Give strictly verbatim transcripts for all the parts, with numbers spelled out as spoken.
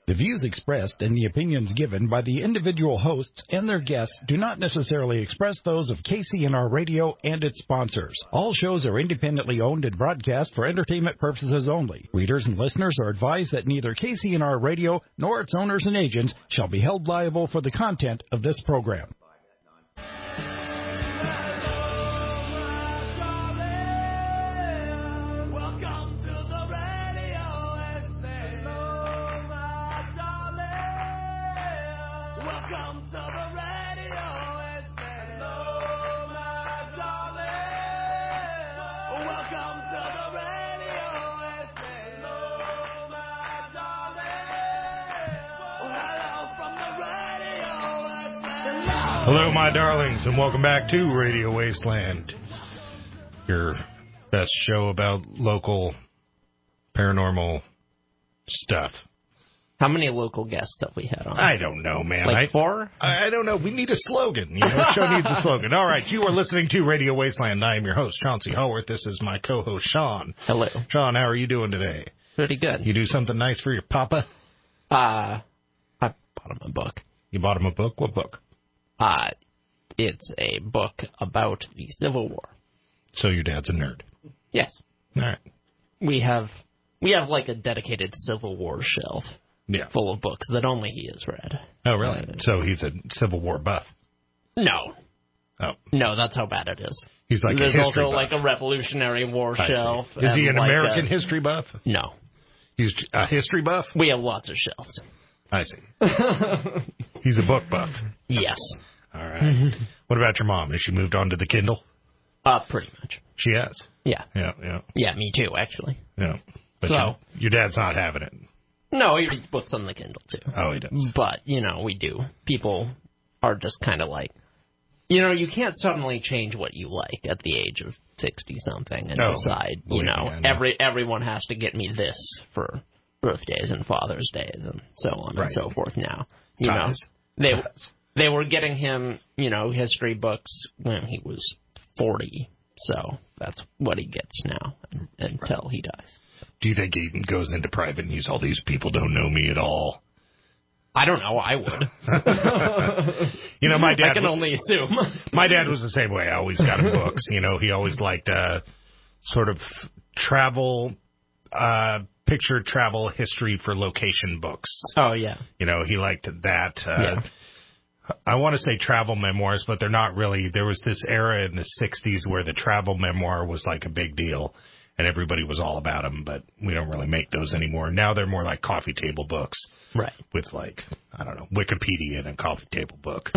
The views expressed and the opinions given by the individual hosts and their guests do not necessarily express those of K C N R Radio and its sponsors. All shows are independently owned and broadcast for entertainment purposes only. Readers and listeners are advised that neither K C N R Radio nor its owners and agents shall be held liable for the content of this program. Hello, my darlings, and welcome back to Radio Wasteland, your best show about local paranormal stuff. How many local guests have we had on? I don't know, man. Like I, four? I, I don't know. We need a slogan. You know, the show needs a slogan. All right, you are listening to Radio Wasteland. I am your host, Chauncey Haworth. This is my co-host, Sean. Hello. Sean, how are you doing today? Pretty good. You do something nice for your papa? Uh, I bought him a book. You bought him a book? What book? Uh, it's a book about the Civil War. So your dad's a nerd? Yes. All right. We have, we have like a dedicated Civil War shelf. Yeah. Full of books that only he has read. Oh, really? Uh, so he's a Civil War buff? No. Oh. No, that's how bad it is. He's like There's a history also buff. like a Revolutionary War I shelf. See. Is he an like American a, history buff? No. He's a history buff? We have lots of shelves. I see. He's a book buff. Yes. All right. What about your mom? Has she moved on to the Kindle? Uh, pretty much. She has? Yeah. Yeah, yeah. Yeah, me too, actually. Yeah. But So- your, your dad's not having it. No, he reads books on the Kindle, too. Oh, he does. But, you know, we do. People are just kind of like, you know, you can't suddenly change what you like at the age of sixty-something and Oh, decide, you believe know, me, I know. every everyone has to get me this for birthdays and Father's Days and so on Right. and so forth now. You Ties. know, they, Ties. they were getting him, you know, history books when he was forty. So that's what he gets now until he dies. Do you think he goes into private and he's all these people don't know me at all? I don't know. I would. You know, my dad. I can only assume. My dad was the same way. I always got him books. You know, he always liked uh, sort of travel, uh, picture travel history for location books. Oh, yeah. You know, he liked that. Uh, Yeah. I want to say travel memoirs, but they're not really. There was this era in the sixties where the travel memoir was like a big deal, and everybody was all about them, but we don't really make those anymore. Now they're more like coffee table books. Right. With like, I don't know, Wikipedia and a coffee table book.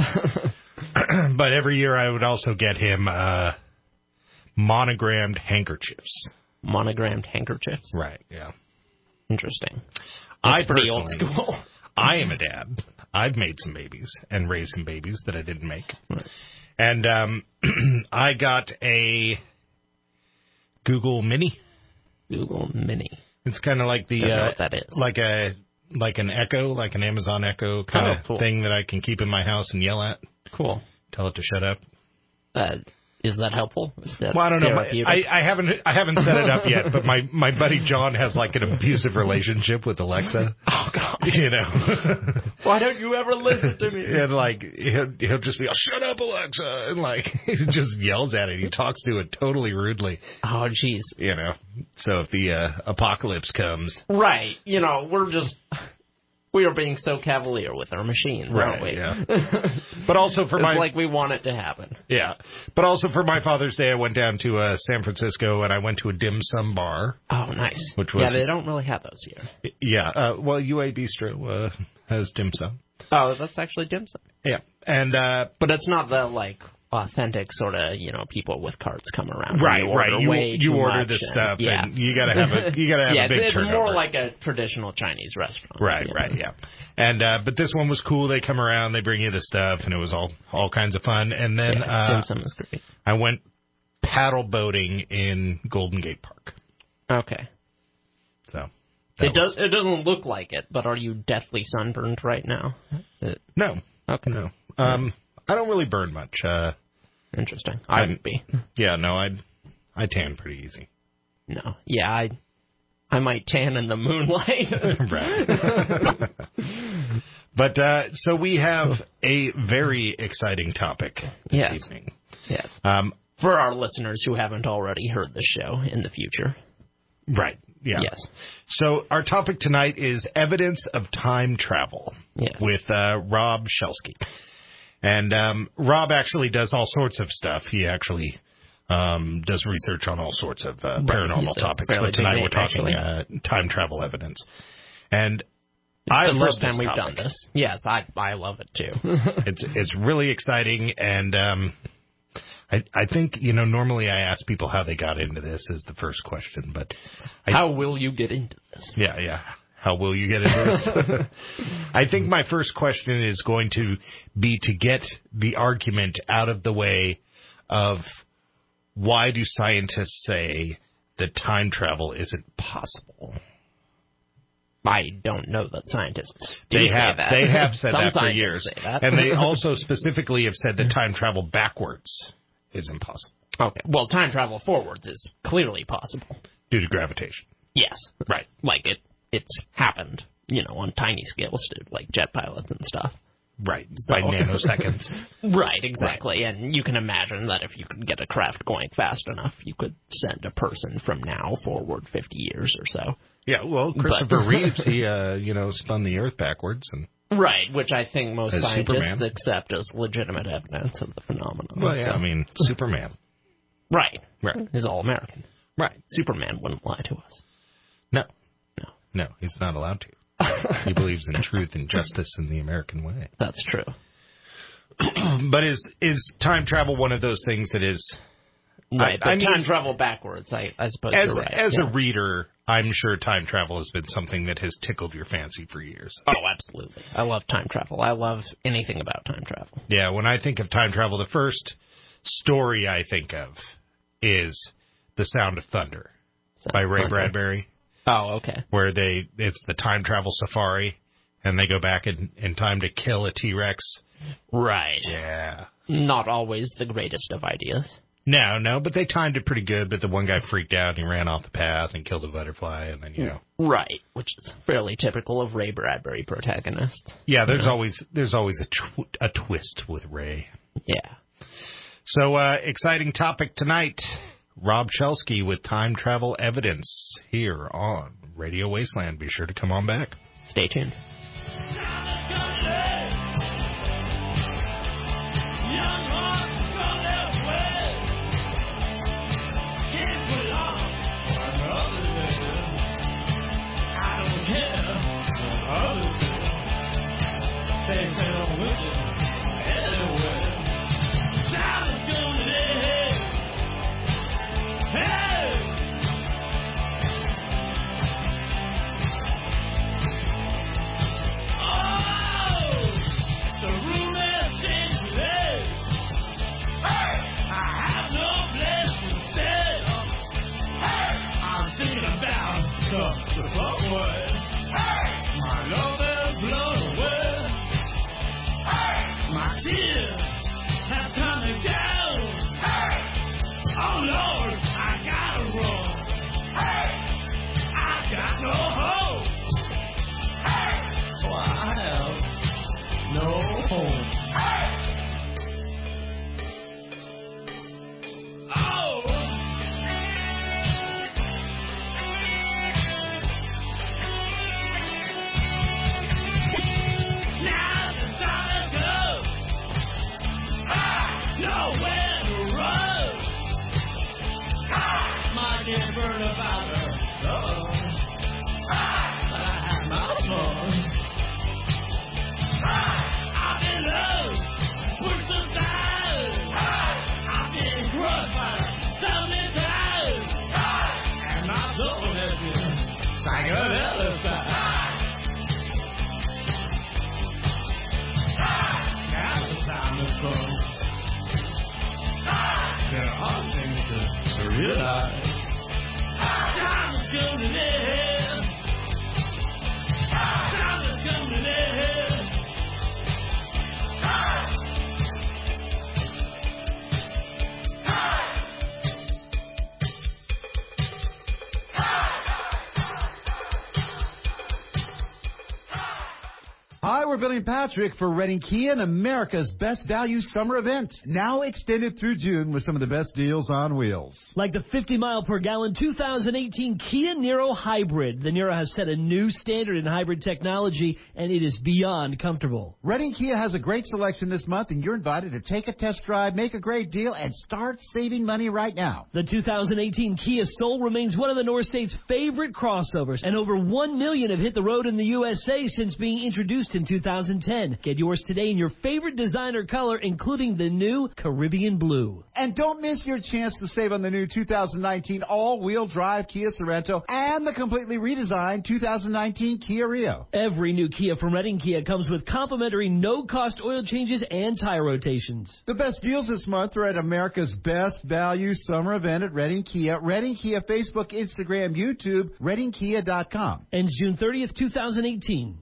But every year I would also get him uh, monogrammed handkerchiefs. Monogrammed handkerchiefs? Right, yeah. Interesting. I That's pretty old personally- school. I am a dad. I've made some babies and raised some babies that I didn't make. Right. And um, I got a Google Mini. Google Mini. It's kind of like the Don't know uh, what that is. like a like an Echo, like an Amazon Echo kind Oh, of cool. thing that I can keep in my house and yell at, Cool. tell it to shut up. Uh, is that helpful? Is that Well, I don't know. My, therapeutic? I, I haven't I haven't set it up yet, but my, my buddy John has like an abusive relationship with Alexa. Oh, God. You know. Why don't you ever listen to me? And like he'll, he'll just be, oh, shut up, Alexa, and like he just yells at it. He talks to it totally rudely. Oh, jeez. You know. So if the uh, apocalypse comes, Right. You know, we're just... We are being so cavalier with our machines, aren't we? Yeah. But also for It's my like we want it to happen. yeah. But also for my Father's Day, I went down to uh, San Francisco and I went to a dim sum bar. Oh, nice. Which was- yeah, they don't really have those here. Yeah. Uh, well, U A Bistro uh, has dim sum. Oh, that's actually dim sum. Yeah. And uh, But it's not the, like, authentic sort of, you know, people with carts come around. right, you right. order You way you too order much this and- stuff, yeah. and you gotta have a you gotta have yeah, a big it's turnover. more like a traditional Chinese restaurant. Right, you know? right, yeah. And uh, but this one was cool. They come around, they bring you the stuff, and it was all all kinds of fun. And then Yeah, uh, dim sum is great. I went paddle boating in Golden Gate Park. Okay. So that It does. was- It doesn't look like it, but are you deathly sunburned right now? Uh, no, Okay. no. Um, I don't really burn much. Uh, Interesting. I would be. yeah, no, I I tan pretty easy. No. Yeah, I I might tan in the moonlight. Right. But uh, so we have a very exciting topic this yes. evening. Yes. Um, For our listeners who haven't already heard the show in the future. Right. Yeah. Yes. So our topic tonight is evidence of time travel yes. with uh, Rob Shelsky. And um, Rob actually does all sorts of stuff. He actually um, does research on all sorts of uh, paranormal topics. But tonight we're talking uh, time travel evidence. And it's I the love first time this we've topic. done this. Yes, I I love it too. it's it's really exciting, and um, I I think you know normally I ask people how they got into this as the first question, but I, how will you get into this? Yeah, yeah. How will you get into this? I think my first question is going to be to get the argument out of the way of why do scientists say that time travel isn't possible? I don't know that scientists do they say have that. they have said Some that for scientists years, say that. And they also specifically have said that time travel backwards is impossible. Okay, well, time travel forwards is clearly possible Due to gravitation. Yes, right. Like it, it's happened, you know, on tiny scales, to like jet pilots and stuff. Right, so, by nanoseconds. Right, exactly. Right. And you can imagine that if you could get a craft going fast enough, you could send a person from now forward fifty years or so. Yeah, well, Christopher but, Reeves, he, uh, you know, spun the Earth backwards. and Right, which I think most as scientists Superman. accept as legitimate evidence of the phenomenon. Well, yeah, so. I mean, Superman. Right. Right. He's all-American. Right. Superman wouldn't lie to us. No. No. No, he's not allowed to. He believes in truth and justice in the American way. That's true. But is is time travel one of those things that is... Right, I, I time mean, travel backwards, I, I suppose as, you're right. As yeah. a reader, I'm sure time travel has been something that has tickled your fancy for years. Oh, absolutely. I love time travel. I love anything about time travel. Yeah, when I think of time travel, the first story I think of is The Sound of Thunder Sound by Ray Thunder. Bradbury. Oh, okay. Where they it's the time travel safari, and they go back in, in time to kill a T-Rex. Right. Yeah. Not always the greatest of ideas. No, no, but they timed it pretty good. But the one guy freaked out and he ran off the path and killed a butterfly, and then you know. Right, which is fairly typical of Ray Bradbury protagonists. Yeah, there's yeah. always there's always a tw- a twist with Ray. Yeah. So uh, exciting topic tonight. Rob Shelsky with time travel evidence here on Radio Wasteland. Be sure to come on back. Stay tuned. Hi, we're Billy and Patrick for Reading Kia and America's Best Value Summer Event. Now extended through June with some of the best deals on wheels. Like the fifty mile per gallon two thousand eighteen Kia Niro Hybrid. The Niro has set a new standard in hybrid technology, and it is beyond comfortable. Reading Kia has a great selection this month, and you're invited to take a test drive, make a great deal, and start saving money right now. The two thousand eighteen Kia Soul remains one of the North State's favorite crossovers, and over one million have hit the road in the U S A since being introduced in two thousand ten. Get yours today in your favorite designer color, including the new Caribbean Blue. And don't miss your chance to save on the new two thousand nineteen all-wheel drive Kia Sorento and the completely redesigned two thousand nineteen Kia Rio. Every new Kia from Reading Kia comes with complimentary no-cost oil changes and tire rotations. The best deals this month are at America's Best Value Summer Event at Reading Kia. Reading Kia Facebook, Instagram, YouTube, reading kia dot com. Ends June thirtieth, two thousand eighteen.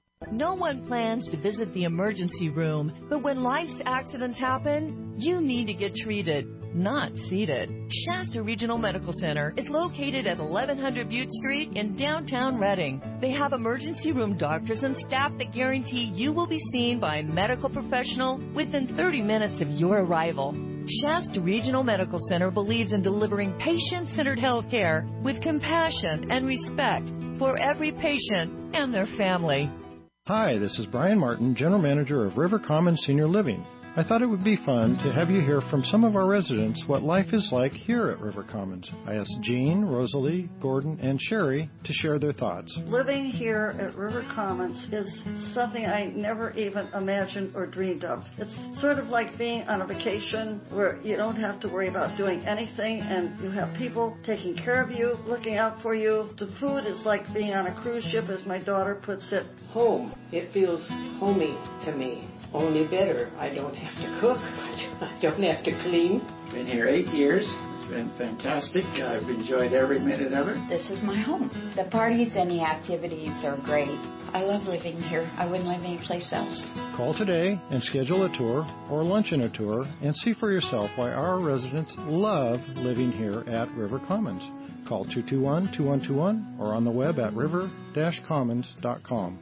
No one plans to visit the emergency room, but when life's accidents happen, you need to get treated, not seated. Shasta Regional Medical Center is located at eleven hundred Butte Street in downtown Reading. They have emergency room doctors and staff that guarantee you will be seen by a medical professional within thirty minutes of your arrival. Shasta Regional Medical Center believes in delivering patient-centered health care with compassion and respect for every patient and their family. Hi, this is Brian Martin, General Manager of River Commons Senior Living. I thought it would be fun to have you hear from some of our residents what life is like here at River Commons. I asked Jean, Rosalie, Gordon, and Sherry to share their thoughts. Living here at River Commons is something I never even imagined or dreamed of. It's sort of like being on a vacation where you don't have to worry about doing anything and you have people taking care of you, looking out for you. The food is like being on a cruise ship, as my daughter puts it. Home. It feels homey to me. Only better. I don't have to cook. I don't have to clean. Been here eight years. It's been fantastic. I've enjoyed every minute of it. This is my home. The parties and the activities are great. I love living here. I wouldn't live anyplace else. Call today and schedule a tour or lunch and a tour and see for yourself why our residents love living here at River Commons. Call two two one, two one two one or on the web at river dash commons dot com.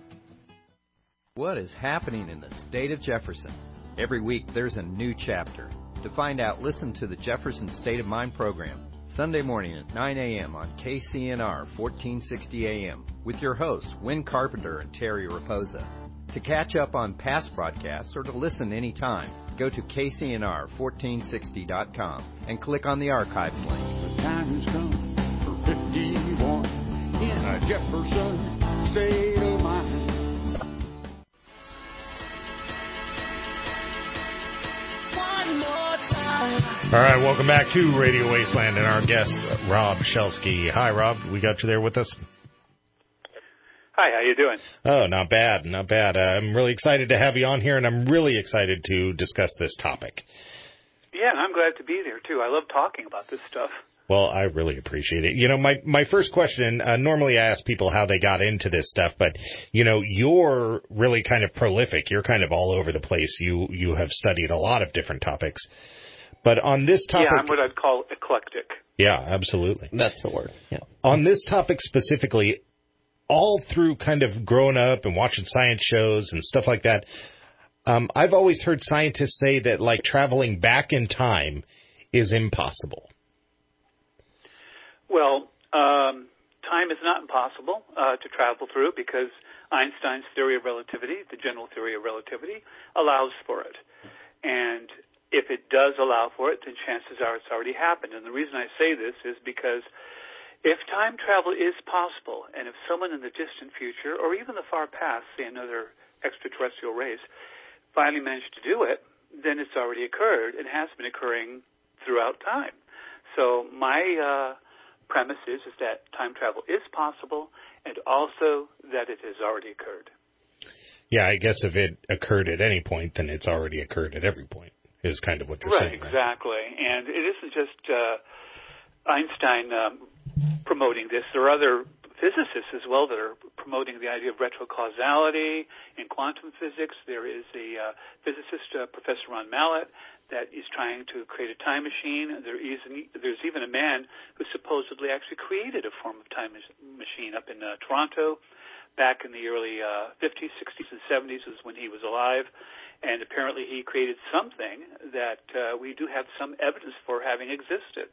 What is happening in the state of Jefferson? Every week there's a new chapter. To find out, listen to the Jefferson State of Mind program, Sunday morning at nine a.m. on K C N R fourteen sixty A M with your hosts, Win Carpenter and Terry Raposa. To catch up on past broadcasts or to listen anytime, go to K C N R fourteen sixty dot com and click on the archives link. The time has come for fifty-one in a Jefferson State of Mind. All right, welcome back to Radio Wasteland and our guest, Rob Shelsky. Hi, Rob. We got you there with us? Hi, how you doing? Oh, not bad, not bad. Uh, I'm really excited to have you on here, and I'm really excited to discuss this topic. Yeah, and I'm glad to be there, too. I love talking about this stuff. Well, I really appreciate it. You know, my, my first question, uh, normally I ask people how they got into this stuff, but, you know, you're really kind of prolific. You're kind of all over the place. You, you have studied a lot of different topics. But on this topic... Yeah, I'm what I'd call eclectic. Yeah, absolutely. That's the word. Yeah. On this topic specifically, all through kind of growing up and watching science shows and stuff like that, um, I've always heard scientists say that, like, traveling back in time is impossible. Well, um, time is not impossible uh, to travel through because Einstein's theory of relativity, the general theory of relativity, allows for it. And if it does allow for it, then chances are it's already happened. And the reason I say this is because if time travel is possible, and if someone in the distant future, or even the far past, say another extraterrestrial race, finally managed to do it, then it's already occurred and has been occurring throughout time. So my uh, premise is, is that time travel is possible and also that it has already occurred. Yeah, I guess if it occurred at any point, then it's already occurred at every point, is kind of what you're right, saying. Right, exactly. And it isn't just uh, Einstein um, promoting this. There are other physicists as well that are promoting the idea of retrocausality in quantum physics. There is a uh, physicist, uh, Professor Ron Mallett, that is trying to create a time machine. There is an, there's even a man who supposedly actually created a form of time machine up in uh, Toronto. back in the early uh, fifties, sixties, and seventies is when he was alive. And apparently he created something that uh, we do have some evidence for having existed.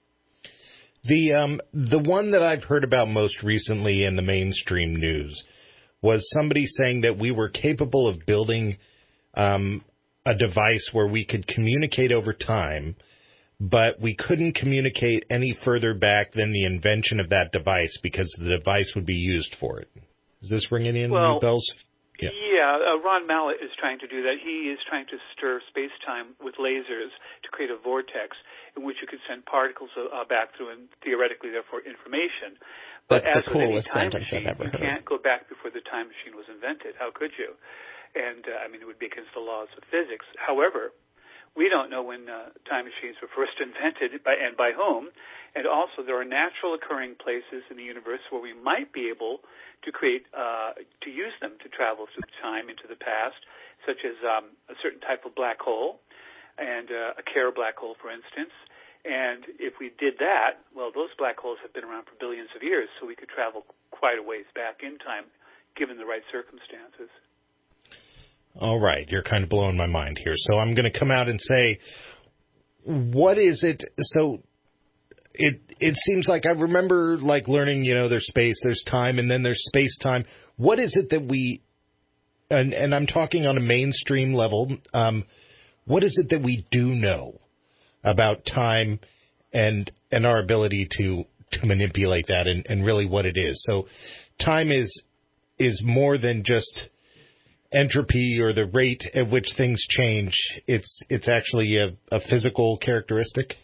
The um, the one that I've heard about most recently in the mainstream news was somebody saying that we were capable of building um, a device where we could communicate over time, but we couldn't communicate any further back than the invention of that device because the device would be used for it. Is this ringing in well, any bells? Yeah, yeah uh, Ron Mallett is trying to do that. He is trying to stir space-time with lasers to create a vortex in which you could send particles uh, back through and theoretically, therefore, information. But That's as the with any coolest time sentence machine, I've ever you heard. can't go back before the time machine was invented. How could you? And, uh, I mean, it would be against the laws of physics. However, we don't know when uh, time machines were first invented by, and by whom. And also, there are natural occurring places in the universe where we might be able to create, uh, to use them to travel through time into the past, such as um, a certain type of black hole, and uh, a Kerr black hole, for instance. And if we did that, well, those black holes have been around for billions of years, so we could travel quite a ways back in time, given the right circumstances. All right, you're kind of blowing my mind here. So I'm going to come out and say, what is it? So it it seems like I remember like learning, you know, there's space, there's time, and then there's space-time. What is it that we, and, and I'm talking on a mainstream level, um, what is it that we do know about time and and our ability to, to manipulate that and, and really what it is? So time is is more than just entropy or the rate at which things change. It's it's actually a, a physical characteristic?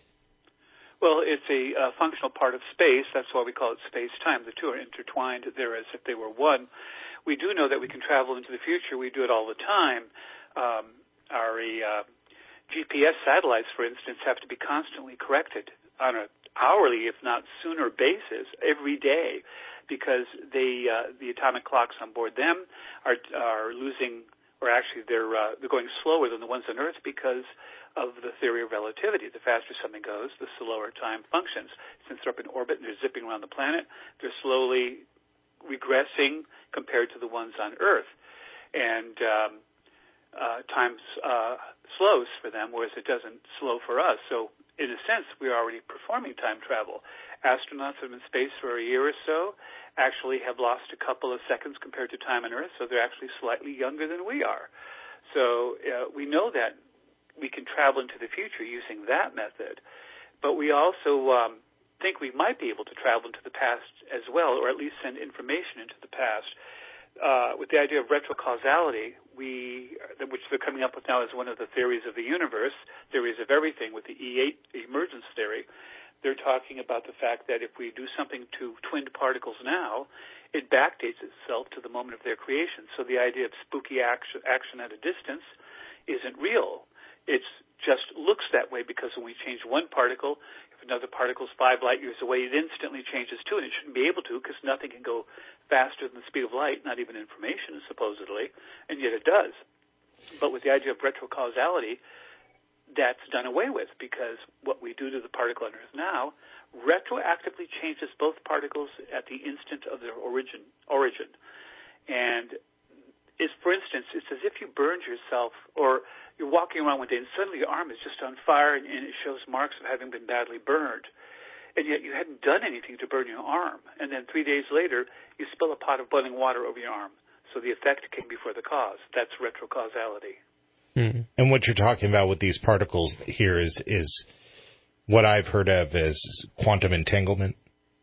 Well, it's a uh, functional part of space. That's why we call it space-time. The two are intertwined there as if they were one. We do know that we can travel into the future. We do it all the time. Um, our uh, G P S satellites, for instance, have to be constantly corrected on an hourly, if not sooner, basis every day, because they uh, the atomic clocks on board them are are losing, or actually they're uh, they're going slower than the ones on Earth because of the theory of relativity. The faster something goes, the slower time functions. Since they're up in orbit and they're zipping around the planet, they're slowly regressing compared to the ones on Earth, and um, uh, time uh, slows for them, whereas it doesn't slow for us. So in a sense, we're already performing time travel. Astronauts that have been in space for a year or so actually have lost a couple of seconds compared to time on Earth, so they're actually slightly younger than we are. So uh, we know that we can travel into the future using that method, but we also um, think we might be able to travel into the past as well, or at least send information into the past. Uh, with the idea of retrocausality, we, which they're coming up with now as one of the theories of the universe, theories of everything with the E eight emergence theory, they're talking about the fact that if we do something to twinned particles now, it backdates itself to the moment of their creation. So the idea of spooky action, action at a distance isn't real. It just looks that way because when we change one particle, if another particle is five light years away, it instantly changes too, and it shouldn't be able to because nothing can go faster than the speed of light, not even information, supposedly, and yet it does. But with the idea of retrocausality, that's done away with because what we do to the particle on Earth now retroactively changes both particles at the instant of their origin. origin. And it's, for instance, it's as if you burned yourself, or you're walking around one day and suddenly your arm is just on fire and, and it shows marks of having been badly burned. And yet you hadn't done anything to burn your arm. And then three days later, you spill a pot of boiling water over your arm. So the effect came before the cause. That's retrocausality. Mm. And what you're talking about with these particles here is is what I've heard of as quantum entanglement.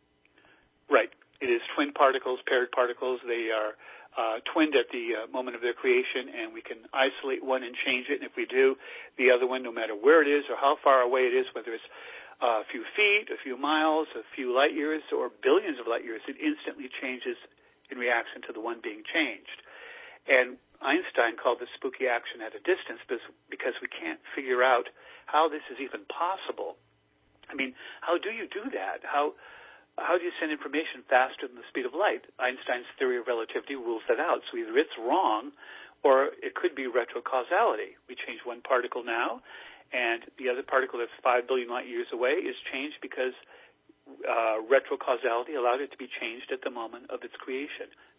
Right. It is twin particles, paired particles. They are uh, twinned at the uh, moment of their creation, and we can isolate one and change it. And if we do, the other one, no matter where it is or how far away it is, whether it's uh, a few feet, a few miles, a few light years, or billions of light years, it instantly changes in reaction to the one being changed. And Einstein called this spooky action at a distance because we can't figure out how this is even possible. I mean, how do you do that? How how do you send information faster than the speed of light? Einstein's theory of relativity rules that out. So either it's wrong or it could be retrocausality. We change one particle now, and the other particle that's five billion light years away is changed because uh, retrocausality allowed it to be changed at the moment of its creation.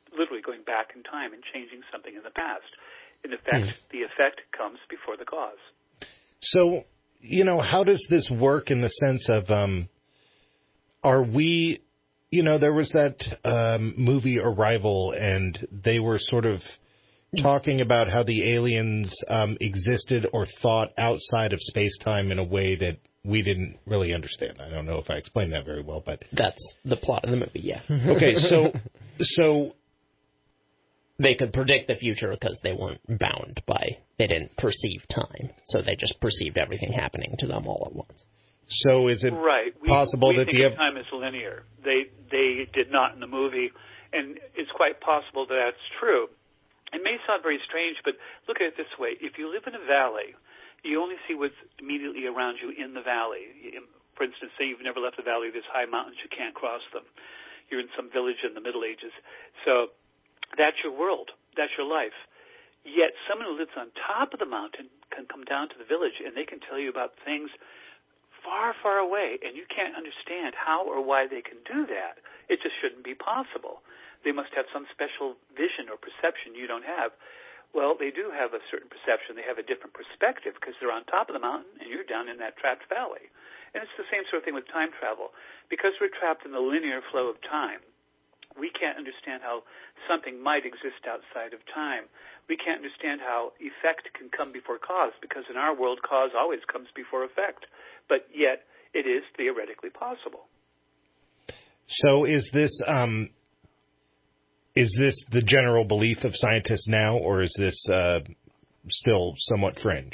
literally going back in time and changing something in the past. In effect, mm. the effect comes before the cause. So, you know, how does this work in the sense of, um, are we, you know, there was that um, movie Arrival, and they were sort of talking about how the aliens um, existed or thought outside of space-time in a way that we didn't really understand. I don't know if I explained that very well, but... That's the plot of the movie, yeah. Okay, so... so they could predict the future because they weren't bound by... They didn't perceive time, so they just perceived everything happening to them all at once. So is it right. we, possible we that think the... of time is linear. They, they did not in the movie, and it's quite possible that that's true. It may sound very strange, but look at it this way. If you live in a valley, you only see what's immediately around you in the valley. For instance, say you've never left the valley, there's high mountains, you can't cross them. You're in some village in the Middle Ages. So that's your world. That's your life. Yet someone who lives on top of the mountain can come down to the village, and they can tell you about things far, far away, and you can't understand how or why they can do that. It just shouldn't be possible. They must have some special vision or perception you don't have. Well, they do have a certain perception. They have a different perspective because they're on top of the mountain and you're down in that trapped valley. And it's the same sort of thing with time travel. Because we're trapped in the linear flow of time, we can't understand how something might exist outside of time. We can't understand how effect can come before cause, because in our world, cause always comes before effect. But yet, it is theoretically possible. So is this... Um Is this the general belief of scientists now, or is this uh, still somewhat fringe?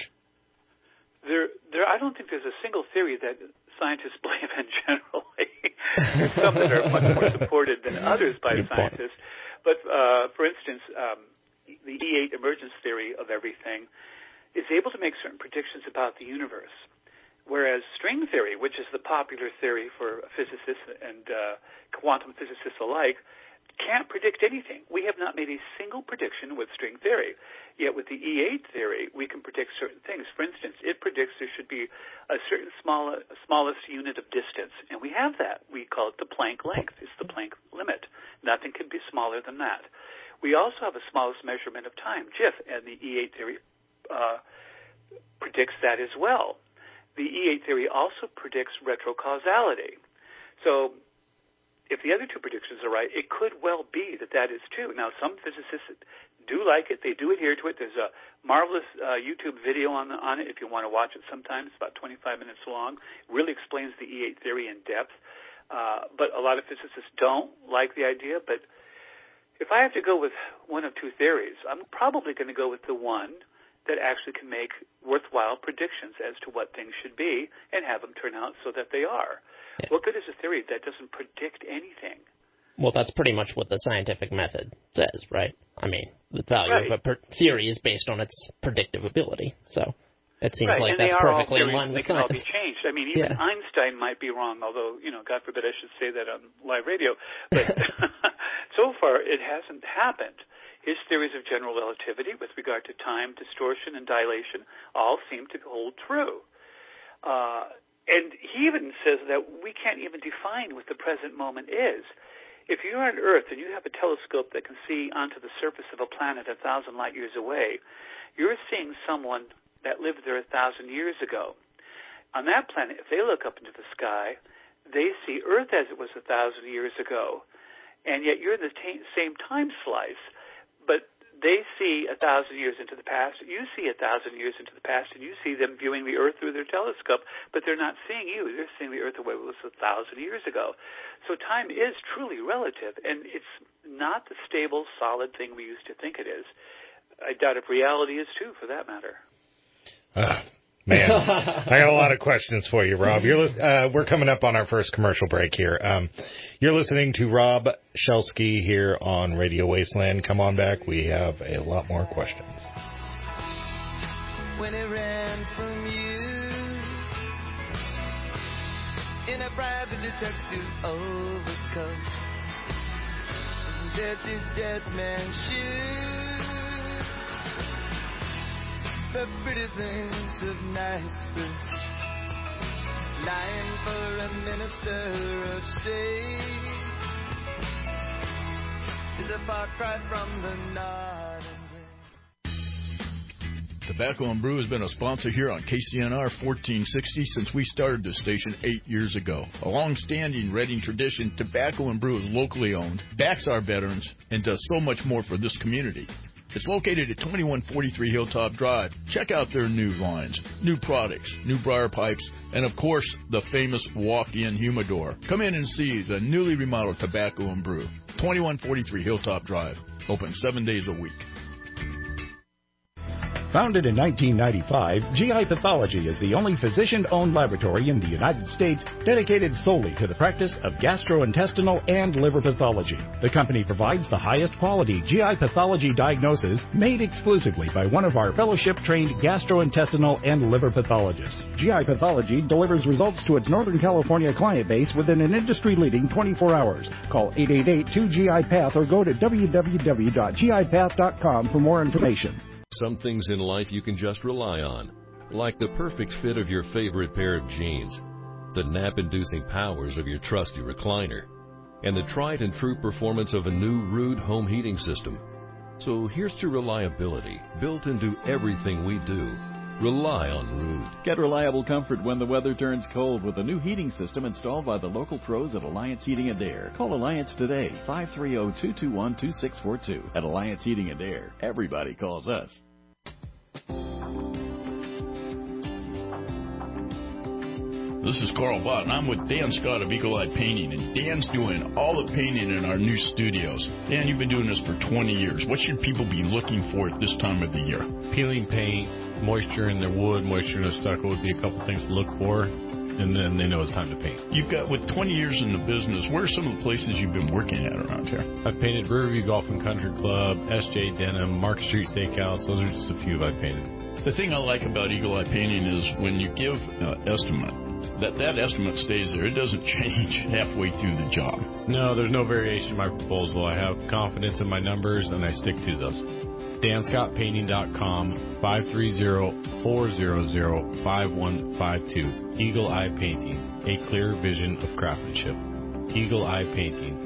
There, there. I don't think there's a single theory that scientists believe in generally. There's some that are much more supported than others by Good scientists. Point. But, uh, for instance, um, the E eight emergence theory of everything is able to make certain predictions about the universe, whereas string theory, which is the popular theory for physicists and uh, quantum physicists alike, can't predict anything. We have not made a single prediction with string theory. Yet with the E eight theory, we can predict certain things. For instance, it predicts there should be a certain small, smallest unit of distance, and we have that. We call it the Planck length. It's the Planck limit. Nothing can be smaller than that. We also have a smallest measurement of time, J I F, and the E eight theory uh, predicts that as well. The E eight theory also predicts retrocausality. So if the other two predictions are right, it could well be that that is true. Now, some physicists do like it. They do adhere to it. There's a marvelous uh, YouTube video on the, on it if you want to watch it sometime. It's about twenty-five minutes long. It really explains the E eight theory in depth. Uh, but a lot of physicists don't like the idea. But if I have to go with one of two theories, I'm probably going to go with the one that actually can make worthwhile predictions as to what things should be and have them turn out so that they are. Yeah. What good is a theory that doesn't predict anything? Well, that's pretty much what the scientific method says, right? I mean, the value right. of a per- theory is based on its predictive ability. So it seems right. like and that's perfectly in line with they can science. All be changed. I mean, even yeah. Einstein might be wrong, although, you know, God forbid I should say that on live radio. But so far, it hasn't happened. His theories of general relativity with regard to time, distortion, and dilation all seem to hold true. Uh, and he even says that we can't even define what the present moment is. If you're on Earth and you have a telescope that can see onto the surface of a planet a thousand light years away, you're seeing someone that lived there a thousand years ago. On that planet, if they look up into the sky, they see Earth as it was a thousand years ago. And yet you're in the t- same time slice. But they see a thousand years into the past, you see a thousand years into the past, and you see them viewing the Earth through their telescope, but they're not seeing you. They're seeing the Earth the way it was a thousand years ago. So time is truly relative, and it's not the stable, solid thing we used to think it is. I doubt if reality is too, for that matter. Uh, man, I got a lot of questions for you, Rob. You're li- uh, we're coming up on our first commercial break here. Um, you're listening to Rob Shelsky here on Radio Wasteland. Come on back. We have a lot more questions. When it ran from you in a private detective overcoat, dirty dead man shoes, the pretty things of Knightsbridge, lying for a minister of state. is a far cry from the nod and Tobacco and Brew has been a sponsor here on K C N R fourteen sixty since we started this station eight years ago. A long-standing Reading tradition, Tobacco and Brew is locally owned, backs our veterans, and does so much more for this community. It's located at twenty-one forty-three Hilltop Drive. Check out their new lines, new products, new briar pipes, and of course, the famous walk-in humidor. Come in and see the newly remodeled Tobacco and Brew. twenty-one forty-three Hilltop Drive. Open seven days a week. Founded in nineteen ninety-five, G I Pathology is the only physician-owned laboratory in the United States dedicated solely to the practice of gastrointestinal and liver pathology. The company provides the highest quality G I pathology diagnosis made exclusively by one of our fellowship-trained gastrointestinal and liver pathologists. G I Pathology delivers results to its Northern California client base within an industry-leading twenty-four hours. Call eight eight eight, two G I Path or go to w w w dot g i path dot com for more information. Some things in life you can just rely on, like the perfect fit of your favorite pair of jeans, the nap-inducing powers of your trusty recliner, and the tried-and-true performance of a new Ruud home heating system. So here's to reliability, built into everything we do. Rely on Ruud. Get reliable comfort when the weather turns cold with a new heating system installed by the local pros at Alliance Heating and Air. Call Alliance today, five three zero, two two one, two six four two. At Alliance Heating and Air, everybody calls us. This is Carl Bott, and I'm with Dan Scott of Eagle Eye Painting, and Dan's doing all the painting in our new studios. Dan, you've been doing this for twenty years. What should people be looking for at this time of the year? Peeling paint, moisture in their wood, moisture in their stucco would be a couple things to look for, and then they know it's time to paint. You've got, with twenty years in the business, where are some of the places you've been working at around here? I've painted Riverview Golf and Country Club, S J Denham, Market Street Steakhouse. Those are just a few I've painted. The thing I like about Eagle Eye Painting is when you give an estimate, that that estimate stays there. It doesn't change halfway through the job. No, there's no variation in my proposal. I have confidence in my numbers, and I stick to those. Dan Scott Painting dot com, five three zero, four zero zero, five one five two. Eagle Eye Painting, a clear vision of craftsmanship. Eagle Eye Painting.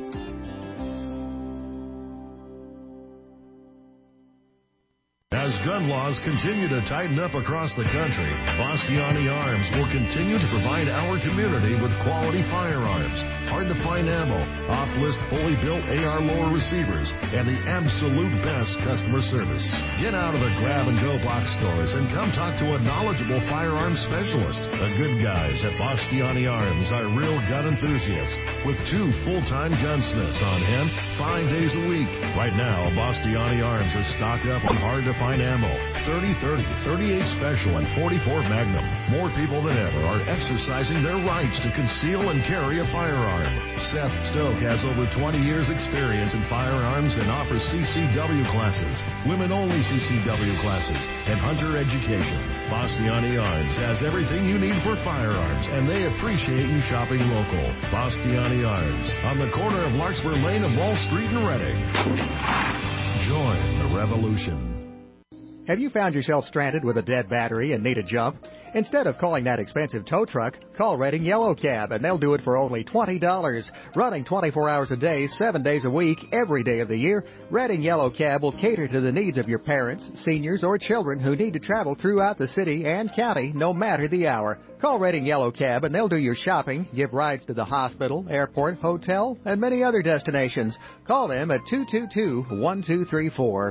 As gun laws continue to tighten up across the country, Bastiani Arms will continue to provide our community with quality firearms, hard-to-find ammo, off-list fully built A R lower receivers, and the absolute best customer service. Get out of the grab-and-go box stores and come talk to a knowledgeable firearms specialist. The good guys at Bastiani Arms are real gun enthusiasts with two full-time gunsmiths on hand five days a week. Right now, Bastiani Arms is stocked up on hard-to-find ammo, thirty thirty, thirty-eight Special, and forty-four Magnum. More people than ever are exercising their rights to conceal and carry a firearm. Seth Stoke has over twenty years experience in firearms and offers C C W classes, women-only C C W classes, and hunter education. Bastiani Arms has everything you need for firearms, and they appreciate you shopping local. Bastiani Arms, on the corner of Larkspur Lane and Wall Street in Reading. Join the revolution. Have you found yourself stranded with a dead battery and need a jump? Instead of calling that expensive tow truck, call Reading Yellow Cab, and they'll do it for only twenty dollars. Running twenty-four hours a day, seven days a week, every day of the year, Reading Yellow Cab will cater to the needs of your parents, seniors, or children who need to travel throughout the city and county, no matter the hour. Call Reading Yellow Cab, and they'll do your shopping, give rides to the hospital, airport, hotel, and many other destinations. Call them at two two two, one two three four.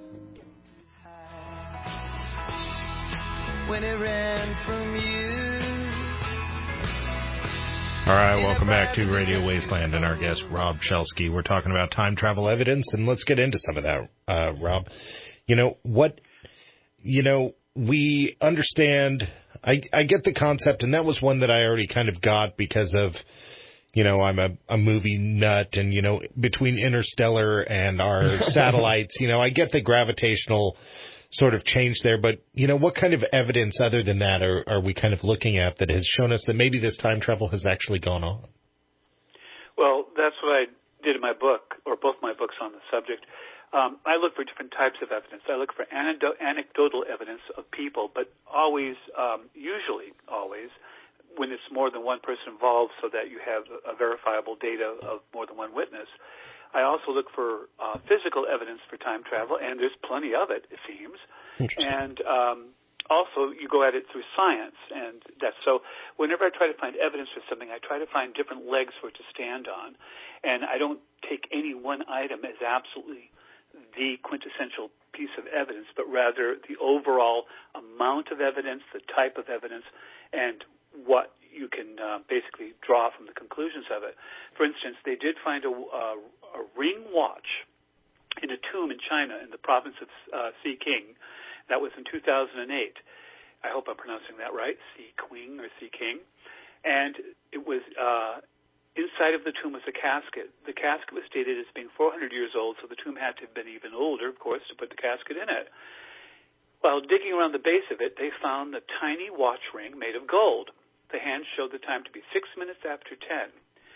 When it ran from you. All right, welcome back to Radio Wasteland and our guest, Rob Shelsky. We're talking about time travel evidence, and let's get into some of that, uh, Rob. You know, what, you know, we understand, I, I get the concept, and that was one that I already kind of got because of, you know, I'm a, a movie nut, and, you know, between Interstellar and our satellites, you know, I get the gravitational sort of change there, but, you know, what kind of evidence other than that are, are we kind of looking at that has shown us that maybe this time travel has actually gone on? Well, that's what I did in my book, or both my books on the subject. Um, I look for different types of evidence. I look for anecdotal evidence of people, but always, um, usually always, when it's more than one person involved so that you have a verifiable data of more than one witness. I also look for uh, physical evidence for time travel, and there's plenty of it, it seems. And um, also, you go at it through science, and that's so. Whenever I try to find evidence for something, I try to find different legs for it to stand on, and I don't take any one item as absolutely the quintessential piece of evidence, but rather the overall amount of evidence, the type of evidence, and what you can uh, basically draw from the conclusions of it. For instance, they did find a, a, a ring watch in a tomb in China in the province of uh, Siqing. That was in two thousand eight. I hope I'm pronouncing that right, Siqing or Siqing. And it was uh, inside of the tomb was a casket. The casket was dated as being four hundred years old, so the tomb had to have been even older, of course, to put the casket in it. While digging around the base of it, they found a tiny watch ring made of gold. The hand showed the time to be six minutes after ten.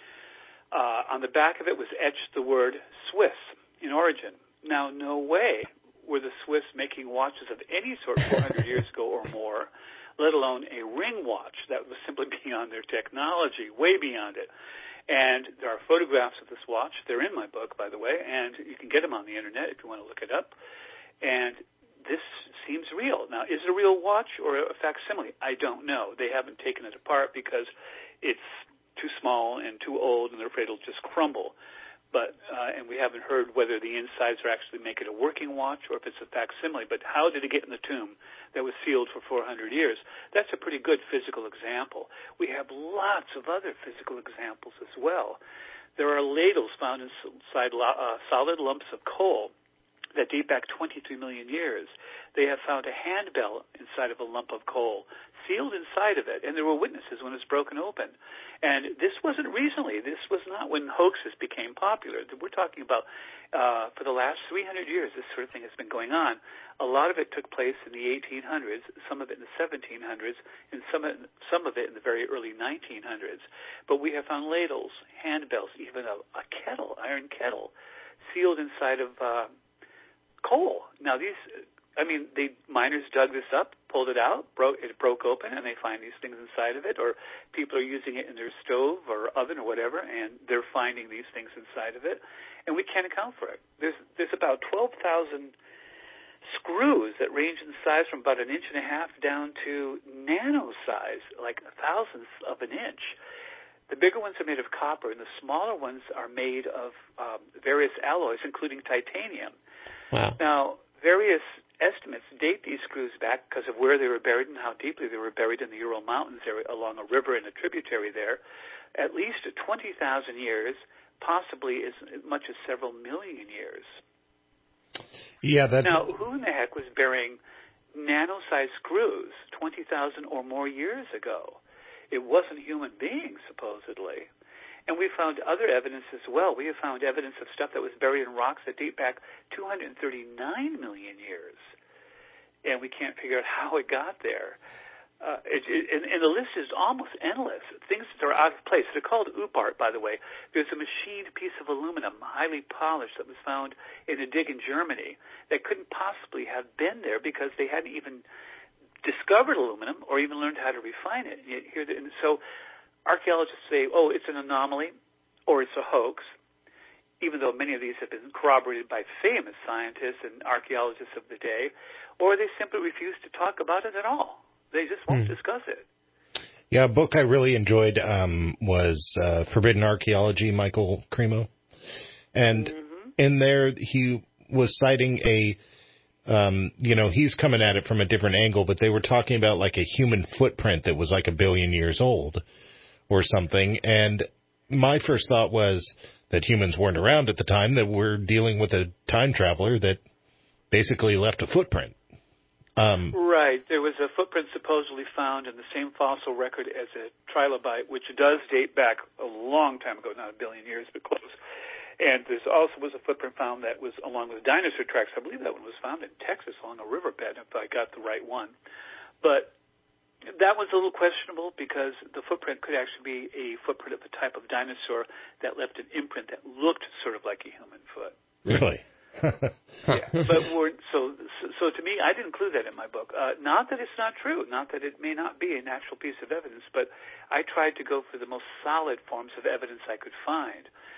Uh, on the back of it was etched the word Swiss in origin. Now, no way were the Swiss making watches of any sort four hundred years ago or more, let alone a ring watch. That was simply beyond their technology, way beyond it. And there are photographs of this watch. They're in my book, by the way, and you can get them on the Internet if you want to look it up. And this seems real. Now, is it a real watch or a facsimile? I don't know. They haven't taken it apart because it's too small and too old, and they're afraid it'll just crumble. But uh, and we haven't heard whether the insides are actually make it a working watch or if it's a facsimile. But how did it get in the tomb that was sealed for four hundred years? That's a pretty good physical example. We have lots of other physical examples as well. There are ladles found inside uh, solid lumps of coal that date back twenty-three million years. They have found a handbell inside of a lump of coal, sealed inside of it, and there were witnesses when it was broken open. And this wasn't recently. This was not when hoaxes became popular. We're talking about uh, for the last three hundred years, this sort of thing has been going on. A lot of it took place in the eighteen hundreds, some of it in the seventeen hundreds, and some of it, some of it in the very early nineteen hundreds. But we have found ladles, handbells, even a, a kettle, iron kettle, sealed inside of uh, coal. Now these, I mean, the miners dug this up, pulled it out, broke it broke open, and they find these things inside of it. Or people are using it in their stove or oven or whatever, and they're finding these things inside of it, and we can't account for it. There's there's about twelve thousand screws that range in size from about an inch and a half down to nano size, like a thousandth of an inch. The bigger ones are made of copper, and the smaller ones are made of um, various alloys, including titanium. Wow. Now, various estimates date these screws back because of where they were buried and how deeply they were buried in the Ural Mountains area, along a river and a tributary there, at least twenty thousand years, possibly as much as several million years. Yeah, that's... Now, who in the heck was burying nano-sized screws twenty thousand or more years ago? It wasn't human beings, supposedly. And we found other evidence as well. We have found evidence of stuff that was buried in rocks that date back two hundred thirty-nine million years. And we can't figure out how it got there. Uh, it, it, and, and the list is almost endless. Things that are out of place. They're called oopart, by the way. There's a machined piece of aluminum, highly polished, that was found in a dig in Germany that couldn't possibly have been there because they hadn't even discovered aluminum or even learned how to refine it. And here, and so archaeologists say, oh, it's an anomaly or it's a hoax, even though many of these have been corroborated by famous scientists and archaeologists of the day, or they simply refuse to talk about it at all. They just won't hmm. discuss it. Yeah, a book I really enjoyed um, was uh, Forbidden Archaeology, Michael Cremo. And mm-hmm. in there, he was citing a, um, you know, he's coming at it from a different angle, but they were talking about like a human footprint that was like a billion years old or something. And my first thought was that humans weren't around at the time, that we're dealing with a time traveler that basically left a footprint. Um, right. There was a footprint supposedly found in the same fossil record as a trilobite, which does date back a long time ago, not a billion years, but close. And there also was a footprint found that was along with dinosaur tracks. I believe that one was found in Texas along a riverbed, if I got the right one. But that was a little questionable because the footprint could actually be a footprint of the type of dinosaur that left an imprint that looked sort of like a human foot. Really? Yeah, but we're, so, so so to me, I didn't include that in my book. Uh, not that it's not true, not that it may not be an actual piece of evidence, but I tried to go for the most solid forms of evidence I could find.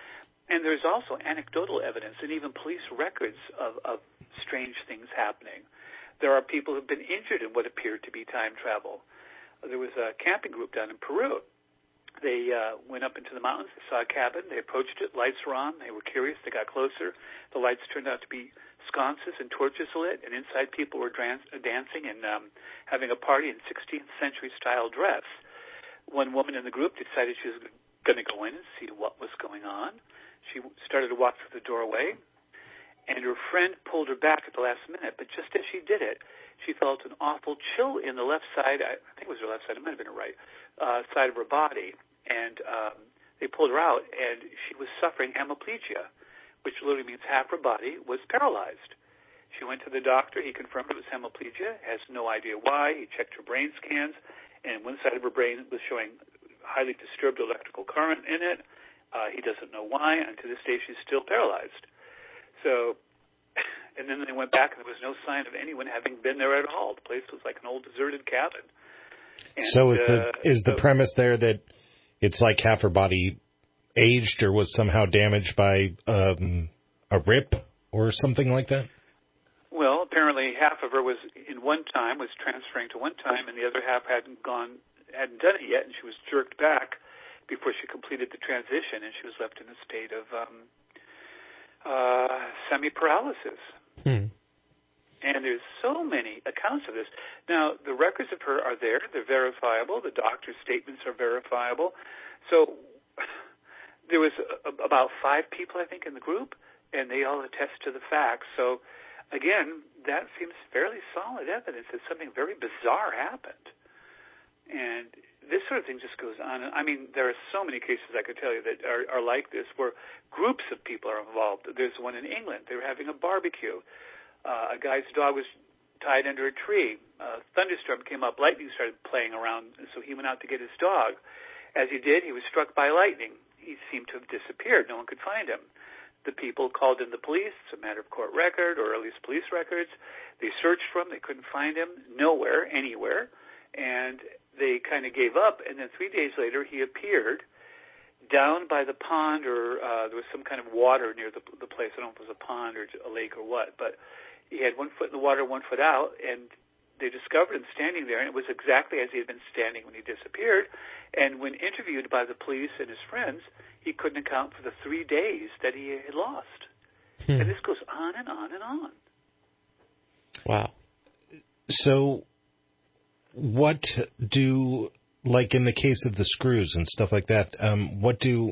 And there's also anecdotal evidence and even police records of, of strange things happening. There are people who've been injured in what appeared to be time travel. There was a camping group down in Peru. They uh, went up into the mountains. They saw a cabin. They approached it. Lights were on. They were curious. They got closer. The lights turned out to be sconces and torches lit, and inside people were dran- dancing and um, having a party in sixteenth century style dress. One woman in the group decided she was going to go in and see what was going on. She started to walk through the doorway, and her friend pulled her back at the last minute. But just as she did it, she felt an awful chill in the left side. I think it was her left side. It might have been her right uh, side of her body. And um, they pulled her out, and she was suffering hemiplegia, which literally means half her body was paralyzed. She went to the doctor. He confirmed it was hemiplegia, has no idea why. He checked her brain scans, and one side of her brain was showing highly disturbed electrical current in it. Uh, he doesn't know why, and to this day she's still paralyzed. So, and then they went back, and there was no sign of anyone having been there at all. The place was like an old deserted cabin. And, so is the uh, is the so, premise there that it's like half her body aged or was somehow damaged by um, a rip or something like that? Well, apparently half of her was in one time, was transferring to one time, and the other half hadn't gone, hadn't done it yet, and she was jerked back before she completed the transition, and she was left in a state of um, uh, semi-paralysis. Hmm. And there's so many accounts of this. Now, the records of her are there. They're verifiable. The doctor's statements are verifiable. So there was a, about five people, I think, in the group, and they all attest to the facts. So, again, that seems fairly solid evidence that something very bizarre happened. And this sort of thing just goes on. I mean, there are so many cases I could tell you that are, are like this where groups of people are involved. There's one in England. They were having a barbecue. Uh, a guy's dog was tied under a tree. A thunderstorm came up. Lightning started playing around, so he went out to get his dog. As he did, he was struck by lightning. He seemed to have disappeared. No one could find him. The people called in the police. It's a matter of court record, or at least police records. They searched for him. They couldn't find him. Nowhere, anywhere. And they kind of gave up. And then three days later, he appeared down by the pond, or uh, there was some kind of water near the, the place. I don't know if it was a pond or a lake or what, but he had one foot in the water, one foot out, and they discovered him standing there, and it was exactly as he had been standing when he disappeared. And when interviewed by the police and his friends, he couldn't account for the three days that he had lost. Hmm. And this goes on and on and on. Wow. So what do, like in the case of the screws and stuff like that, um, what do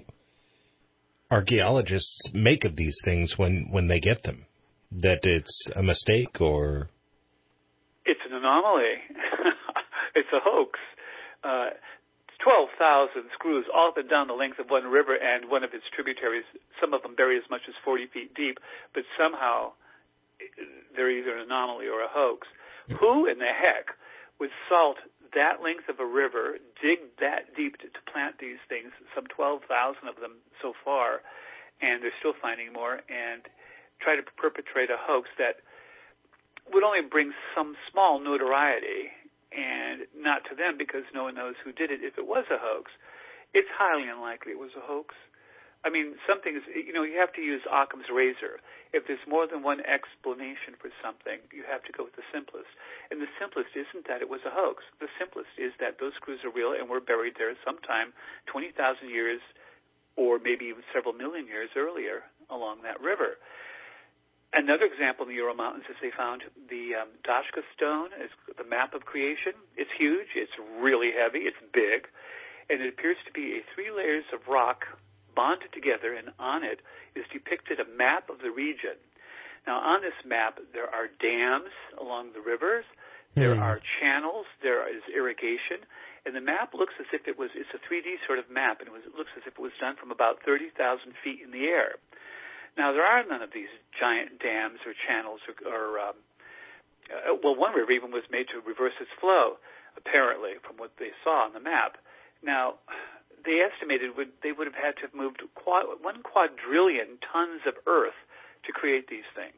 archaeologists make of these things when, when they get them? That it's a mistake, or it's an anomaly. It's a hoax. Uh, twelve thousand screws all up and down the length of one river and one of its tributaries. Some of them bury as much as forty feet deep, but somehow they're either an anomaly or a hoax. Who in the heck would salt that length of a river, dig that deep to, to plant these things, some twelve thousand of them so far, and they're still finding more, and try to perpetrate a hoax that would only bring some small notoriety, and not to them because no one knows who did it. If it was a hoax, it's highly unlikely it was a hoax. I mean, something is, you know, you have to use Occam's razor. If there's more than one explanation for something, you have to go with the simplest. And the simplest isn't that it was a hoax. The simplest is that those screws are real and were buried there sometime twenty thousand years or maybe even several million years earlier along that river. Another example in the Ural Mountains is they found the um, Dashka stone, is the map of creation. It's huge, it's really heavy, it's big, and it appears to be a three layers of rock bonded together, and on it is depicted a map of the region. Now, on this map, there are dams along the rivers, there mm. are channels, there is irrigation, and the map looks as if it was, it's a three D sort of map, and it, was, it looks as if it was done from about thirty thousand feet in the air. Now, there are none of these giant dams or channels, or, or um, uh, well, one river even was made to reverse its flow, apparently, from what they saw on the map. Now, they estimated would, they would have had to have moved quad, one quadrillion tons of earth to create these things.